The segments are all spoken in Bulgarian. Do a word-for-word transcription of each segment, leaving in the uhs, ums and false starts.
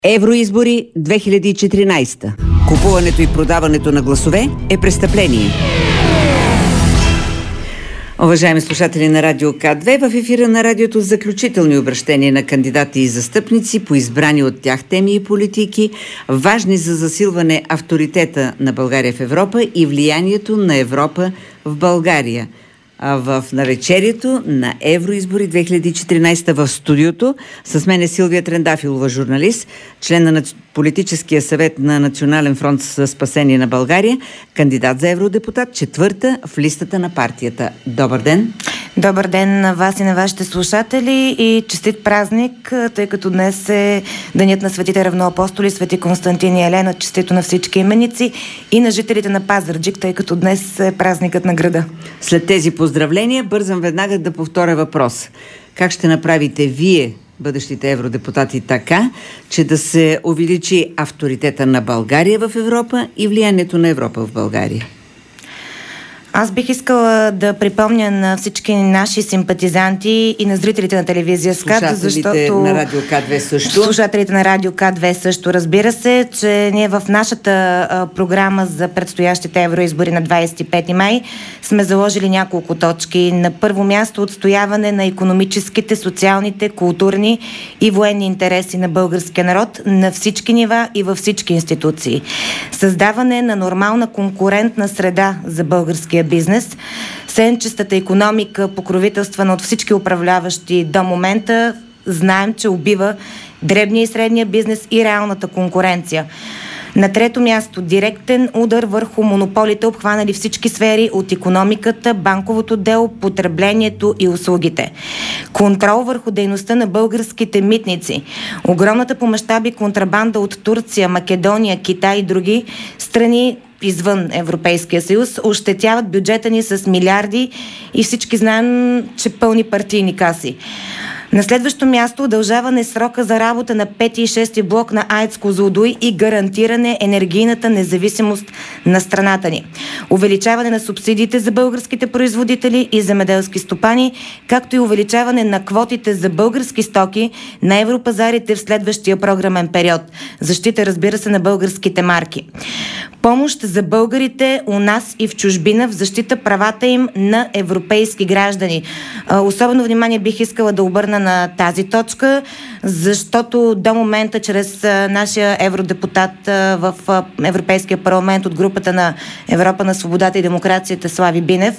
Евроизбори две хиляди и четиринайсета. Купуването и продаването на гласове е престъпление. Уважаеми слушатели на Радио К две, в ефира на радиото заключителни обращения на кандидати и застъпници по избрани от тях теми и политики, важни за засилване авторитета на България в Европа и влиянието на Европа в България. В навечерието на Евроизбори две хиляди и четиринайсета в студиото с мен е Силвия Трендафилова, журналист, член на Политическия съвет на Национален фронт за спасение на България, кандидат за евродепутат, четвърта в листата на партията. Добър ден! Добър ден на вас и на вашите слушатели и честит празник, тъй като днес е денят на светите равноапостоли, свети Константин и Елена. Честито на всички именици и на жителите на Пазарджик, тъй като днес е празникът на града. След тези поздравления бързам веднага да повторя въпрос. Как ще направите вие, бъдещите евродепутати, така, че да се увеличи авторитета на България в Европа и влиянието на Европа в България? Аз бих искала да припомня на всички наши симпатизанти и на зрителите на телевизия СКАТ, защото... на Радио К две също. Слушателите на Радио К две също, разбира се, че ние в нашата а, програма за предстоящите евроизбори на двадесет и пети май сме заложили няколко точки. На първо място отстояване на икономическите, социалните, културни и военни интереси на българския народ на всички нива и във всички институции. Създаване на нормална конкурентна среда за българския бизнес, сенчестата икономика, покровителствана от всички управляващи до момента, знаем, че убива дребния и средния бизнес и реалната конкуренция. На трето място, директен удар върху монополите, обхванали всички сфери от икономиката, банковото дело, потреблението и услугите. Контрол върху дейността на българските митници. Огромната по мащаби контрабанда от Турция, Македония, Китай и други страни извън Европейския съюз ощетяват бюджета ни с милиарди и всички знаем, че пълни партийни каси. На следващо място удължаване срока за работа на пети и шести блок на АЕЦ Козлодуй и гарантиране енергийната независимост на страната ни. Увеличаване на субсидиите за българските производители и земеделски стопани, както и увеличаване на квотите за български стоки на европазарите в следващия програмен период. Защита, разбира се, на българските марки. Помощ за българите у нас и в чужбина в защита правата им на европейски граждани. Особено внимание бих искала да обърна на тази точка, защото до момента чрез нашия евродепутат в Европейския парламент от групата на Европа на свободата и демокрацията Слави Бинев,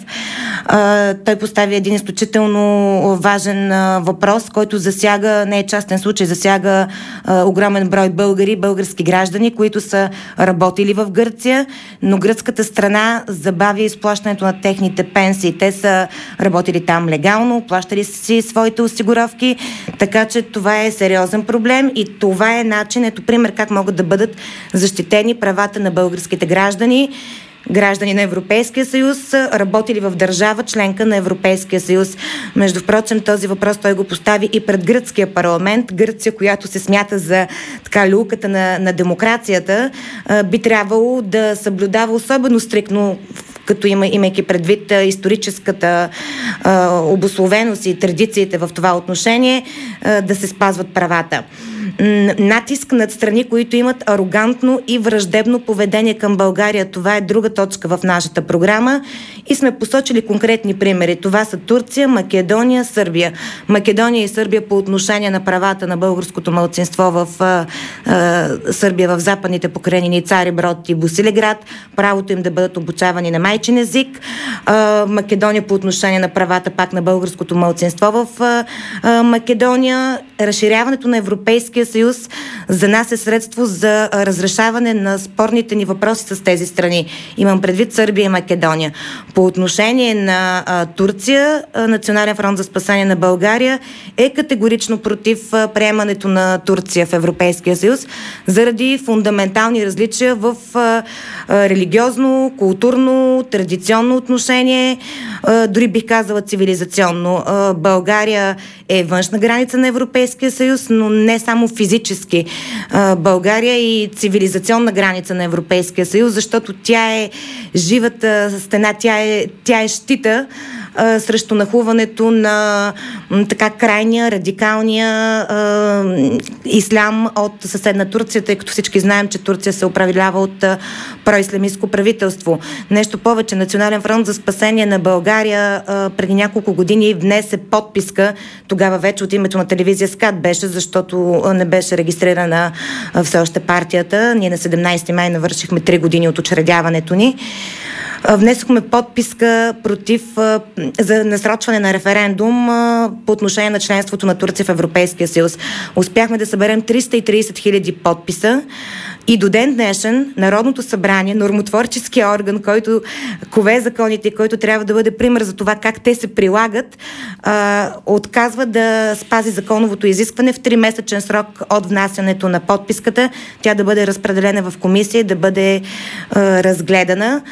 той постави един изключително важен въпрос, който засяга, не е частен случай, засяга огромен брой българи, български граждани, които са работили в Гърция, но гръцката страна забави изплащането на техните пенсии. Те са работили там легално, плащали си своите осигуровки, така че това е сериозен проблем и това е начин, ето пример как могат да бъдат защитени правата на българските граждани, граждани на Европейския съюз, работили в държава, членка на Европейския съюз. Между впрочем, този въпрос той го постави и пред гръцкия парламент. Гърция, която се смята за така люлката на, на демокрацията, би трябвало да съблюдава особено стриктно, като има, имайки предвид а, историческата а, обусловеност и традициите в това отношение, а, да се спазват правата. Натиск над страни, които имат арогантно и враждебно поведение към България. Това е друга точка в нашата програма и сме посочили конкретни примери. Това са Турция, Македония, Сърбия. Македония и Сърбия по отношение на правата на българското малцинство в а, а, Сърбия, в западните покрайнини Цари Брод и Босилеград, правото им да бъдат обучавани на майчин език. А, Македония по отношение на правата пак на българското малцинство в а, а, Македония. Разширяването на Европейския съюз за нас е средство за разрешаване на спорните ни въпроси с тези страни. Имам предвид Сърбия и Македония. По отношение на а, Турция, а, Национален фронт за спасение на България е категорично против а, приемането на Турция в Европейския съюз заради фундаментални различия в а, а, религиозно, културно, традиционно отношение, а, дори бих казала цивилизационно. А, България е външна граница на Европейския съюз, но не само физически. България е и цивилизационна граница на Европейския съюз, защото тя е живата стена, тя е, тя е щита а, срещу нахлуването на м, така крайния, радикалния а, ислям от съседна Турция, тъй като всички знаем, че Турция се управлява от а, проислямистко правителство. Нещо повече, Национален фронт за спасение на България а, преди няколко години внесе подписка, тогава вече от името на телевизия СКАТ беше, защото не беше регистрирана а, все още партията. Ние на седемнайсети май навършихме три години от учредяването ни. Внесохме подписка против за насрочване на референдум по отношение на членството на Турция в Европейския съюз. Успяхме да съберем триста и трийсет хиляди подписа и до ден днешен Народното събрание, нормотворческия орган, който кове законите, който трябва да бъде пример за това как те се прилагат, отказва да спази законовото изискване в тримесечен срок от внасянето на подписката, тя да бъде разпределена в комисия и да бъде разгледана.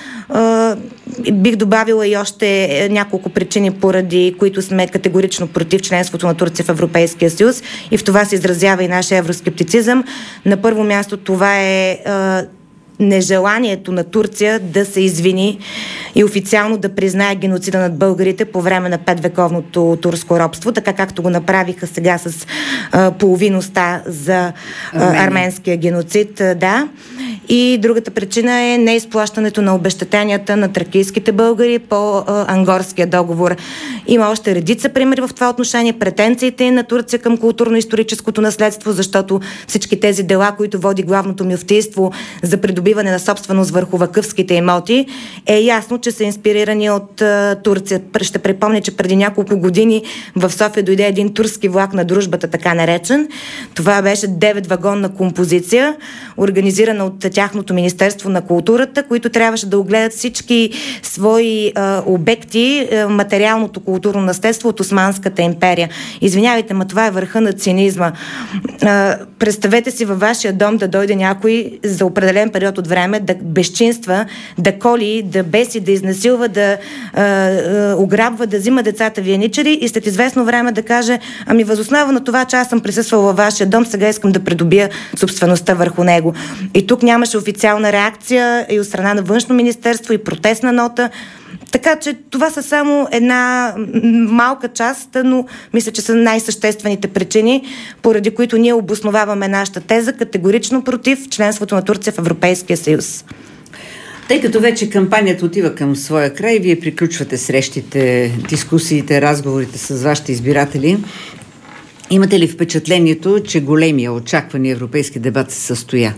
Бих добавила и още няколко причини, поради които сме категорично против членството на Турция в Европейския съюз, и в това се изразява и нашия евроскептицизъм. На първо място това е нежеланието на Турция да се извини и официално да признае геноцида над българите по време на петвековното турско робство, така както го направиха сега с а, половин уста за а, арменския геноцид. Да. И другата причина е неизплащането на обезщетенията на тракийските българи по а, Ангорския договор. Има още редица примери в това отношение, претенциите на Турция към културно-историческото наследство, защото всички тези дела, които води главното мюфтийство за придобиване на собственост върху вакъфските имоти, е ясно, че са инспирирани от а, Турция. Ще припомня, че преди няколко години в София дойде един турски влак на дружбата, така наречен. Това беше девет вагонна композиция, организирана от тяхното Министерство на културата, които трябваше да огледат всички свои а, обекти, а, материалното културно наследство от Османската империя. Извинявайте, ма това е върха на цинизма. А, представете си във вашия дом да дойде някой за определен период от време, да безчинства, да коли, да беси, да изнасилва, да а, а, ограбва, да взима децата ви еничари и след известно време да каже: ами възоснова на това, че аз съм присъствала във вашия дом, сега искам да придобия собствеността върху него. И тук нямаше официална реакция и от страна на Външно министерство, и протестна нота. Така че това са само една малка част, но мисля, че са най-съществените причини, поради които ние обосноваваме нашата теза категорично против членството на Турция в Европейския съюз. Тъй като вече кампанията отива към своя край, вие приключвате срещите, дискусиите, разговорите с вашите избиратели. Имате ли впечатлението, че големия очакван европейски дебат се състоя?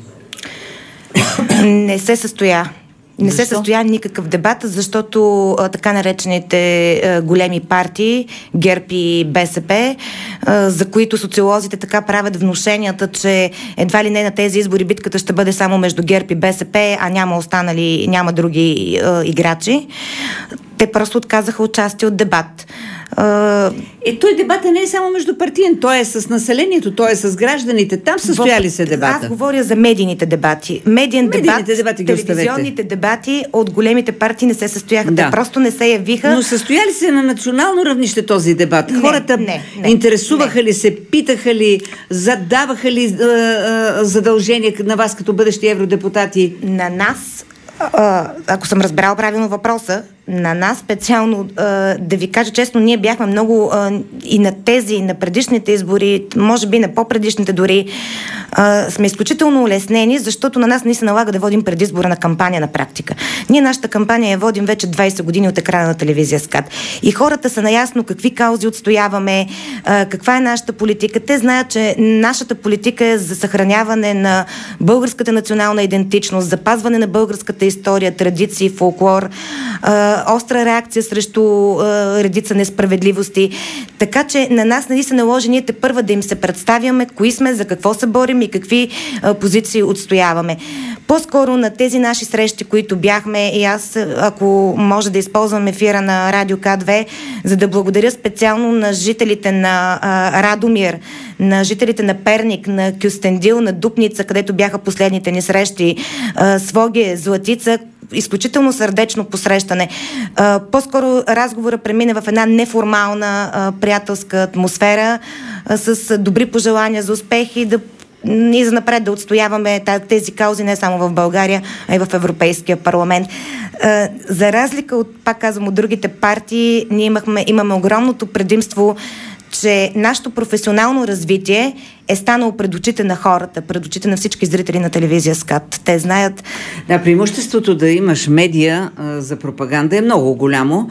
Не се състоя. Не Защо? се състоя никакъв дебат, защото а, така наречените а, големи партии, ГЕРБ и БСП, а, за които социолозите така правят внушенията, че едва ли не на тези избори битката ще бъде само между ГЕРБ и БСП, а няма останали, няма други а, играчи. Те просто отказаха участие от дебат. И той дебата не е само между партиен, той е с населението, той е с гражданите. Там състояли се дебата. Аз говоря за медийните дебати. Медиен дебат, дебати телевизионните дебати от големите партии не се състояха. Да. Те просто не се явиха. Но състояли се на национално равнище този дебат? Не, Хората не, не, интересуваха не. ли се, питаха ли, задаваха ли а, а, задължения на вас като бъдещи евродепутати? На нас, а, ако съм разбрал правилно въпроса, на нас специално, да ви кажа честно, ние бяхме много и на тези, и на предишните избори, може би на по-предишните дори, сме изключително улеснени, защото на нас не се налага да водим предизборна кампания на практика. Ние нашата кампания я водим вече двайсет години от екрана на телевизия СКАТ. И хората са наясно какви каузи отстояваме, каква е нашата политика. Те знаят, че нашата политика е за съхраняване на българската национална идентичност, запазване на българската история, традиции, фолклор, остра реакция срещу а, редица несправедливости. Така че на нас нали се наложи ние те първа да им се представяме кои сме, за какво се борим и какви а, позиции отстояваме. По-скоро на тези наши срещи, които бяхме, и аз, ако може да използвам ефира на Радио К две, за да благодаря специално на жителите на а, Радомир, на жителите на Перник, на Кюстендил, на Дупница, където бяха последните ни срещи, а, Своге, Златица, изключително сърдечно посрещане. А, по-скоро разговора премина в една неформална а, приятелска атмосфера а, с добри пожелания за успехи, да и за напред да отстояваме тези каузи не само в България, а и в Европейския парламент. За разлика от, пак казвам, от другите партии, ние имахме, имаме огромното предимство, че нашето професионално развитие е станало пред очите на хората, пред очите на всички зрители на телевизия СКАТ. Те знаят... Да, преимуществото да имаш медия а, за пропаганда е много голямо,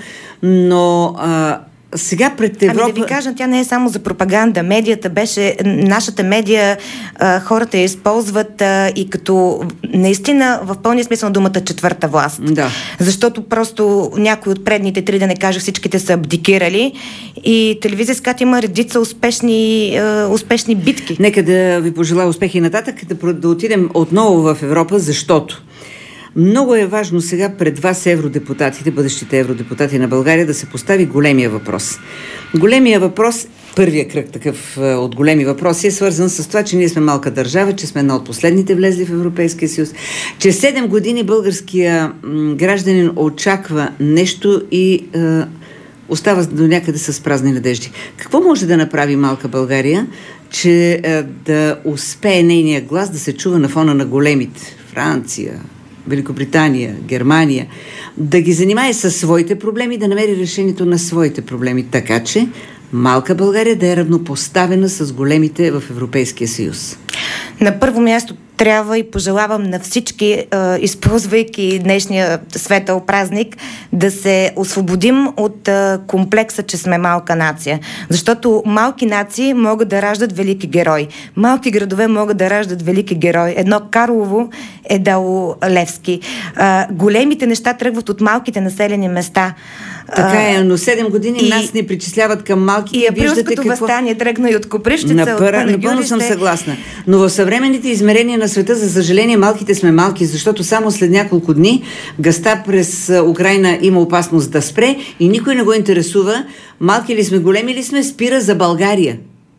но... А... Сега пред Европа... Ами да ви кажа, тя не е само за пропаганда. Медията беше... Нашата медия, а, хората я използват а, и като наистина в пълния смисъл на думата четвърта власт. Да. Защото просто някои от предните три, да не кажа, всичките са абдикирали и телевизия СКАТ има редица успешни, а, успешни битки. Нека да ви пожелая успехи нататък, да, да отидем отново в Европа, защото много е важно сега пред вас, евродепутатите, бъдещите евродепутати на България, да се постави големия въпрос. Големия въпрос, първия кръг такъв от големи въпроси, е свързан с това, че ние сме малка държава, че сме една от последните влезли в Европейския съюз, че седем години българския м, гражданин очаква нещо и е, остава до някъде с празни надежди. Какво може да направи малка България, че е, да успее нейния глас да се чува на фона на големите? Франция, Великобритания, Германия, да ги занимае със своите проблеми, да намери решението на своите проблеми, така че малка България да е равнопоставена с големите в Европейския съюз. На първо място трябва и пожелавам на всички, използвайки днешния светъл празник, да се освободим от комплекса, че сме малка нация. Защото малки нации могат да раждат велики герои. Малки градове могат да раждат велики герои. Едно Карлово е дало Левски. Големите неща тръгват от малките населени места. Така е, но седем години и, нас не причисляват към малки. И априлското какво... въстание тръгна и от Копривщица. Напър... Напълно съм съгласна. Но в съвременните измерения на света, за съжаление, малките сме малки, защото само след няколко дни газта през Украйна има опасност да спре и никой не го интересува. Малки ли сме, големи ли сме, спира за България.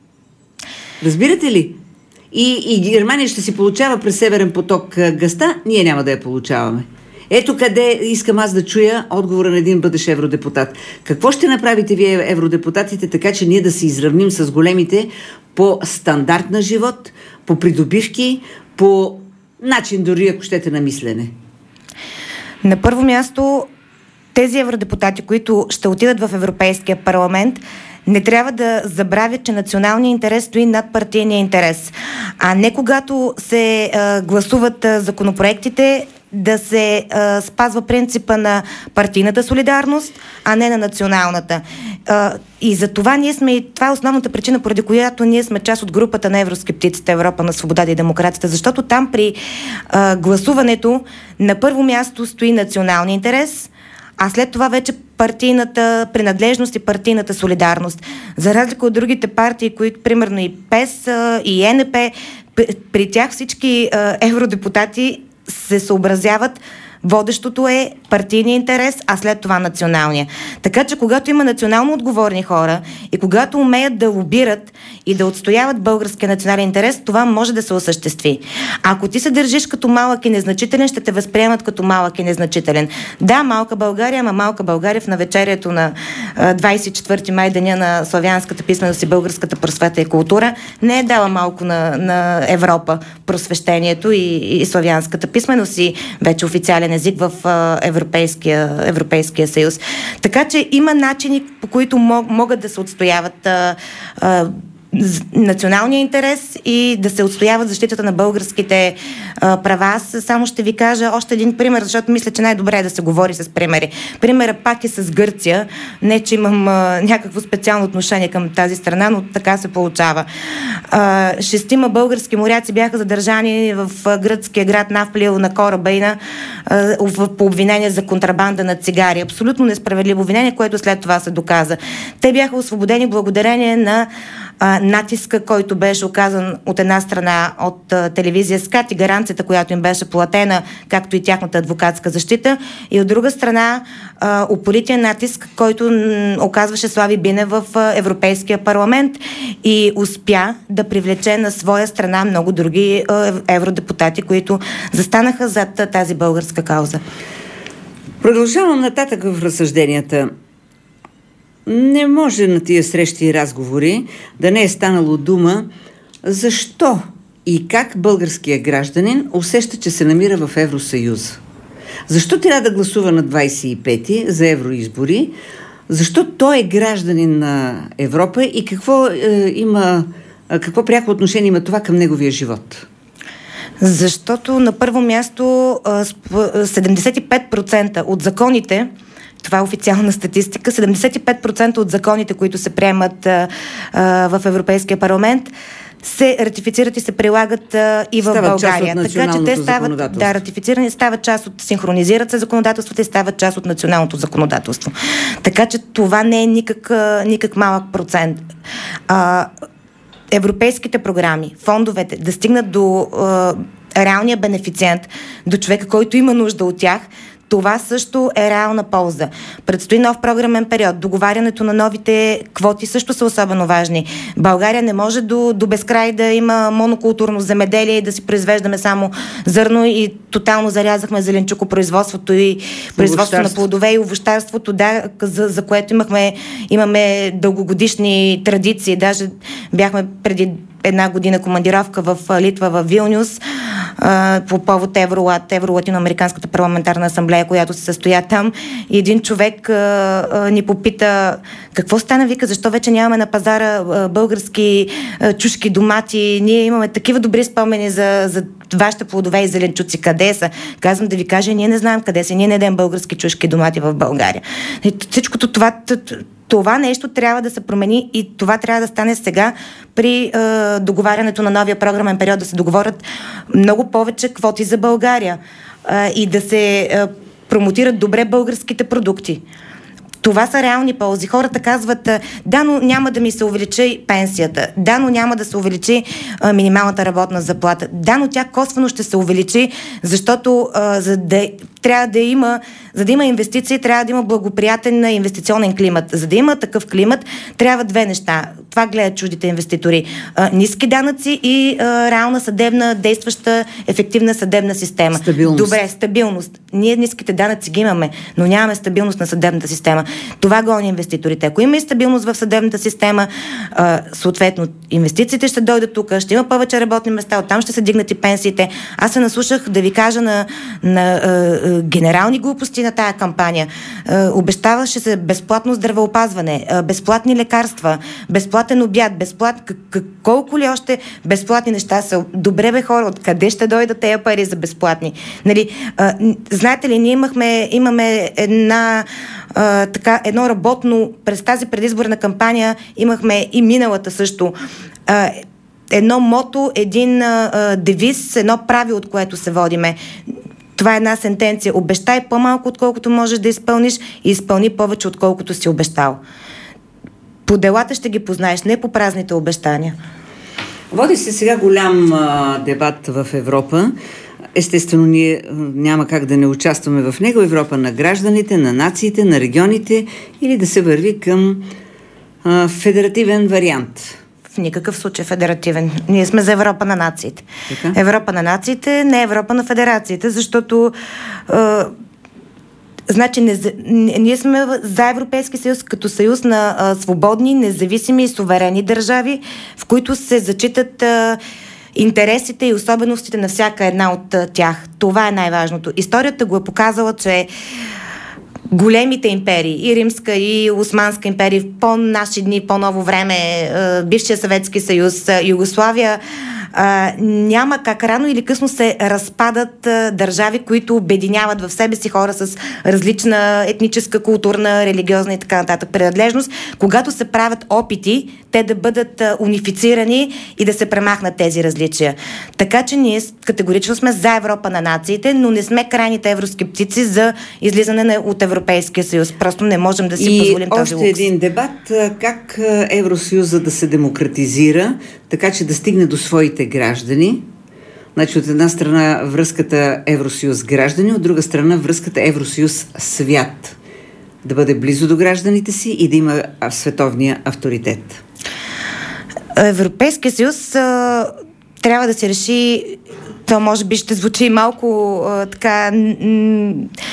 Разбирате ли? И, и Германия ще си получава през Северен поток газта, ние няма да я получаваме. Ето къде искам аз да чуя отговора на един бъдещ евродепутат. Какво ще направите вие, евродепутатите, така че ние да се изравним с големите по стандарт на живот, по придобивки, по начин дори, ако щете, на мислене? На първо място, тези евродепутати, които ще отидат в Европейския парламент, не трябва да забравят, че националният интерес стои над партийния интерес. А не когато се а, гласуват а, законопроектите, да се а, спазва принципа на партийната солидарност, а не на националната. А, и за това ние сме, и това е основната причина, поради която ние сме част от групата на евроскептиците Европа на свободата и демокрацията, защото там при а, гласуването на първо място стои националния интерес, а след това вече партийната принадлежност и партийната солидарност. За разлика от другите партии, които, примерно и ПЕС, и Е Ен Пе, при тях всички а, евродепутати се съобразяват, водещото е партийния интерес, а след това националния. Така че когато има национално отговорни хора и когато умеят да лобират и да отстояват българския национален интерес, това може да се осъществи. Ако ти се държиш като малък и незначителен, ще те възприемат като малък и незначителен. Да, малка България, ама малка България в навечерието на двадесет и четвърти май, деня на славянската писменост и българската просвета и култура, не е дала малко на, на Европа просвещението и, и славянската писменост и вече официален език в Европейския, Европейския съюз. Така че има начини, по които мог, могат да се отстояват а, а, националния интерес и да се отстояват защитата на българските а, права. Аз само ще ви кажа още един пример, защото мисля, че най-добре е да се говори с примери. Примерът пак е с Гърция. Не, че имам а, някакво специално отношение към тази страна, но така се получава. А, шестима български моряци бяха задържани в а, гръцкия град Навплио на Корабейна а, по обвинение за контрабанда на цигари. Абсолютно несправедливо обвинение, което след това се доказа. Те бяха освободени благодарение на а, натиска, който беше оказан от една страна от а, телевизия СКАТ и гаранцията, която им беше платена, както и тяхната адвокатска защита, и от друга страна а, упорития натиск, който м, оказваше Слави Бинев в а, Европейския парламент и успя да привлече на своя страна много други а, евродепутати, които застанаха зад а, тази българска кауза. Продължавам нататък в разсъжденията. Не може на тия срещи и разговори да не е станало дума защо и как българският гражданин усеща, че се намира в Евросъюза. Защо трябва да гласува на двадесет и пети за евроизбори? Защо той е гражданин на Европа и какво е, има, какво пряко отношение има това към неговия живот? Защото на първо място седемдесет и пет процента от законите, това е официална статистика, седемдесет и пет процента от законите, които се приемат а, а, в Европейския парламент, се ратифицират и се прилагат а, и в стават България. Така че те стават, да, ратифицирани, стават част от, синхронизират се законодателствата и стават част от националното законодателство. Така че това не е никак, никак малък процент. А, европейските програми, фондовете да стигнат до а, реалния бенефициент, до човека, който има нужда от тях, това също е реална полза. Предстои нов програмен период. Договарянето на новите квоти също са особено важни. България не може до, до безкрай да има монокултурно земеделие и да си произвеждаме само зърно и тотално зарязахме зеленчукопроизводството и производство на плодове и овощарството, да, за, за което имахме, имаме дългогодишни традиции. Даже бяхме преди една година командировка в Литва, в Вилнюс, по повод Евролат, Евро-Латиноамериканската парламентарна асамблея, която се състоя там. И един човек а, а, ни попита какво стана, вика, защо вече нямаме на пазара а, български а, чушки, домати. Ние имаме такива добри спомени за, за вашите плодове и зеленчуци. Къде са? Казвам да ви кажа, ние не знаем къде са. Ние не едем български чушки, домати в България. И всичкото това... Това нещо трябва да се промени и това трябва да стане сега при е, договарянето на новия програмен период, да се договорят много повече квоти за България е, и да се е, промотират добре българските продукти. Това са реални ползи. Хората казват, да, но няма да ми се увеличи пенсията. Да, но няма да се увеличи а, минималната работна заплата. Да, но тя косвено ще се увеличи, защото а, за да, трябва да има, за да има инвестиции, трябва да има благоприятен инвестиционен климат. За да има такъв климат, трябва две неща. Това гледат чуждите инвеститори. А, ниски данъци и а, реална съдебна, действаща, ефективна съдебна система. Стабилност. Добре, стабилност. Ние ниските данъци ги имаме, но нямаме стабилност на съдебната система. Това гони инвеститорите. Ако има и стабилност в съдебната система, а, съответно инвестициите ще дойдат тук, ще има повече работни места, оттам ще се дигнат и пенсиите. Аз се наслушах да ви кажа на, на а, генерални глупости на тая кампания. А, обещаваше се безплатно здравеопазване, а, безплатни лекарства, безплатен обяд, безплат... колко ли още безплатни неща са. Добре бе, хора, откъде ще дойдат тези пари за безплатни? Нали, а, знаете ли, ние имахме, имаме една Uh, така, едно работно, през тази предизборна кампания имахме и миналата също uh, едно мото, един uh, девиз, едно правило, от което се водиме. Това е една сентенция. Обещай по-малко, отколкото можеш да изпълниш и изпълни повече, отколкото си обещал. По делата ще ги познаеш, не по празните обещания. Води се сега голям а, дебат в Европа. Естествено, ние няма как да не участваме в него. Европа на гражданите, на нациите, на регионите или да се върви към а, федеративен вариант. В никакъв случай федеративен. Ние сме за Европа на нациите. Така? Европа на нациите, не Европа на федерациите, защото а, значи не, ние сме за Европейски съюз като съюз на а, свободни, независими и суверени държави, в които се зачитат а, интересите и особеностите на всяка една от тях. Това е най-важното. Историята го е показала, че големите империи, и Римска, и Османска империя, в по-наши дни, по-ново време, бившия Съветски съюз, Югославия, а, няма как рано или късно се разпадат а, държави, които обединяват в себе си хора с различна етническа, културна, религиозна и така нататък принадлежност, когато се правят опити те да бъдат а, унифицирани и да се премахнат тези различия. Така че ние категорично сме за Европа на нациите, но не сме крайните евроскептици за излизане на, от Европейския съюз. Просто не можем да си и позволим този лукс. И още един дебат, как Евросъюза да се демократизира, така че да стигне до своите граждани. Значи от една страна връзката Евросъюз граждани, от друга страна връзката Евросъюз свят. Да бъде близо до гражданите си и да има световния авторитет. Европейския съюз а, трябва да се реши, то може би ще звучи малко а, така... М-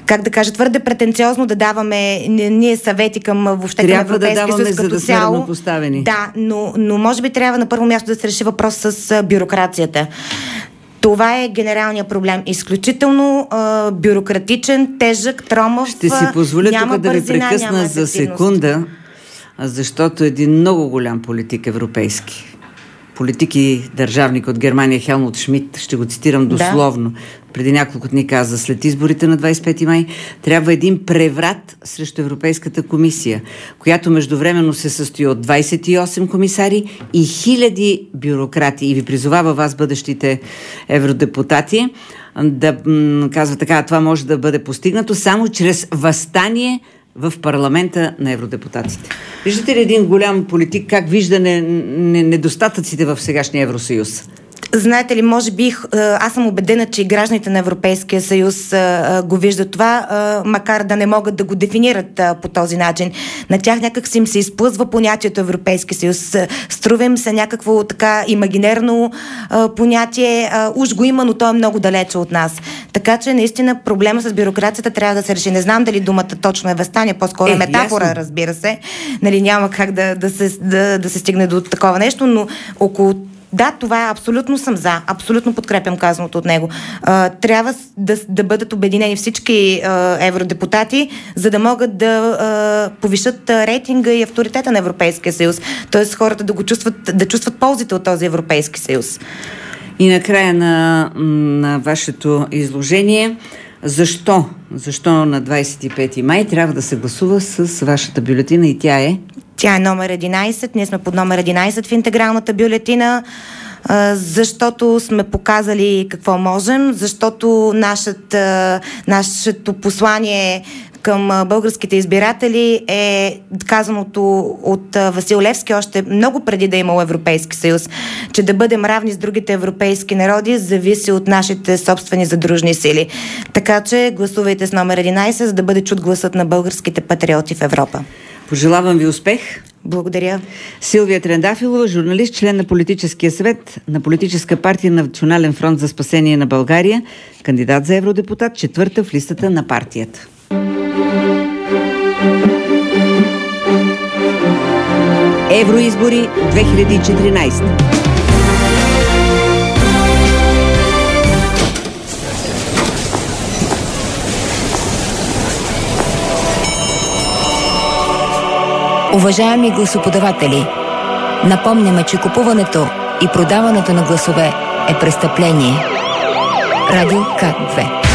как да кажа, твърде претенциозно да даваме ние съвети към въобще към Европейския да съюз като да цяло. Да, но, но може би трябва на първо място да се реши въпрос с бюрокрацията. Това е генералният проблем. Изключително а, бюрократичен, тежък, тромав. Ще си позволя тук да ви прекъсна за секунда, защото един много голям политик европейски, политик и държавник от Германия Хелмут Шмидт, ще го цитирам дословно, да. Преди няколко дни каза: след изборите на двадесет и пети май трябва един преврат срещу Европейската комисия, която междувременно се състои от двадесет и осем комисари и хиляди бюрократи. И ви призовава вас, бъдещите евродепутати, да м- казва така: това може да бъде постигнато само чрез въстание в парламента на евродепутатите. Виждате ли един голям политик как вижда не, не, недостатъците в сегашния Евросъюз? Знаете ли, може би, аз съм убедена, че и гражданите на Европейския съюз а, го виждат това, а, макар да не могат да го дефинират а, по този начин. На тях някак си им се изплъзва понятието Европейски съюз. Струва им се някакво така имагинерно а, понятие. А, уж го има, но то е много далече от нас. Така че наистина проблема с бюрокрацията трябва да се реши. Не знам дали думата точно е въстание, по-скоро е, метафора, ясно. Разбира се. Нали, няма как да, да, се, да, да се стигне до такова нещо, но около да, това е абсолютно съм за. Абсолютно подкрепям казаното от него. А, трябва да, да бъдат обединени всички а, евродепутати, за да могат да а, повишат рейтинга и авторитета на Европейския съюз. Тоест хората да го чувстват, да чувстват ползите от този Европейски съюз. И накрая на, на вашето изложение, защо? Защо на двадесет и пети май трябва да се гласува с вашата бюлетина и тя е? Тя е номер единадесет. Ние сме под номер единадесет в интегралната бюлетина, защото сме показали какво можем, защото нашето, нашето послание към българските избиратели е казаното от Васил Левски още много преди да е имал Европейски съюз, че да бъдем равни с другите европейски народи зависи от нашите собствени задружни сили. Така че гласувайте с номер единадесет, за да бъде чут гласът на българските патриоти в Европа. Пожелавам ви успех. Благодаря. Силвия Трендафилова, журналист, член на Политическия съвет на Политическа партия Национален фронт за спасение на България, кандидат за евродепутат, четвърта в листата на партията. Евроизбори две хиляди и четиринадесета. Уважаеми гласоподаватели, напомняме, че купуването и продаването на гласове е престъпление. Радио К две.